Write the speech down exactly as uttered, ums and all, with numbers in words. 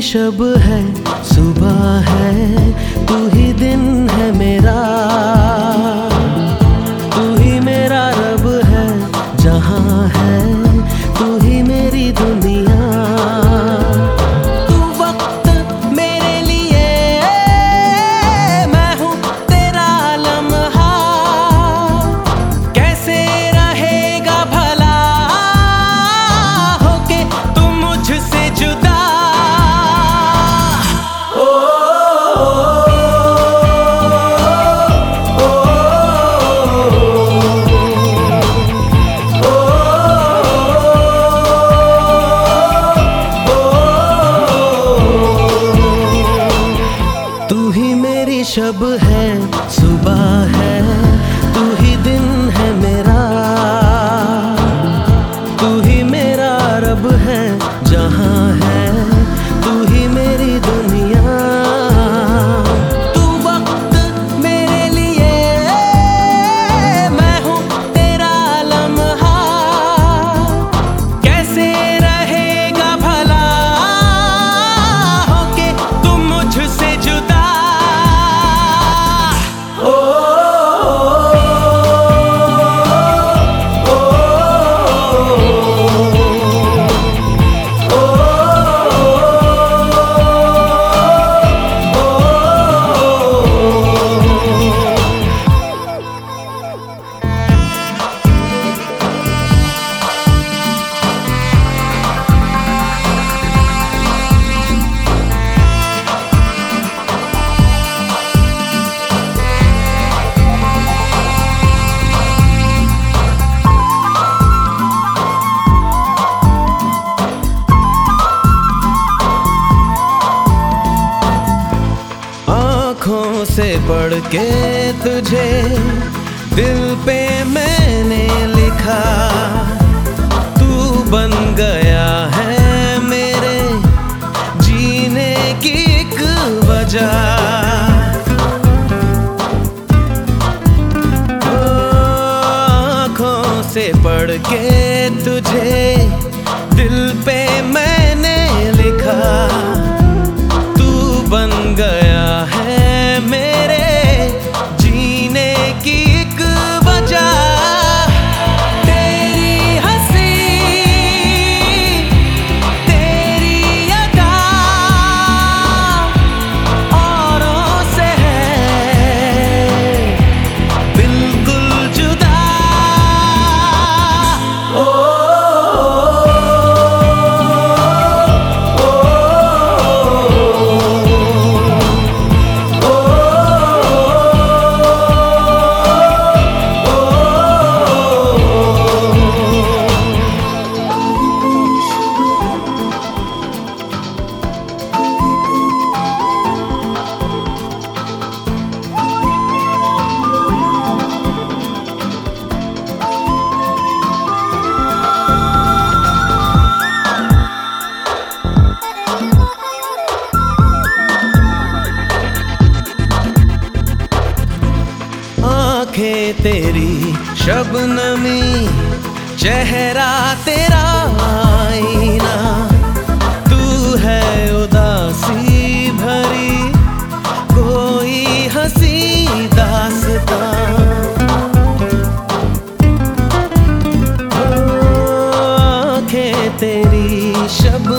शब है, सुबह है, तू ही दिन है मेरा, तू ही मेरा रब है, जहां है तू ही मेरी दुनिया। तू वक्त मेरे लिए, मैं हूँ तेरा लम्हा, कैसे रहेगा भला होके तू मुझसे जुदा। शब है, सुबह है, तू ही दिन है मेरा, तू ही मेरा रब है, जहां है तू ही मेरी दुनिया। तू वक्त मेरे लिए, मैं हूँ तेरा लम्हा, कैसे रहेगा भला होके तुम मुझसे जुदा। आँखों से पढ़ के तुझे दिल पे मैंने लिखा, तू बन गया है मेरे जीने की एक वजह। आँखों से पढ़ के तुझे दिल पे मैंने लिखा, तू बन गया है मेरे जीने की एक वजह। तेरी हंसी, तेरी अदा औरों से है बिल्कुल जुदा। ओ आँखें तेरी शबनमी, चेहरा तेरा आईना, तू है उदासी भरी कोई हंसी दास्तां। आँखें तेरी शब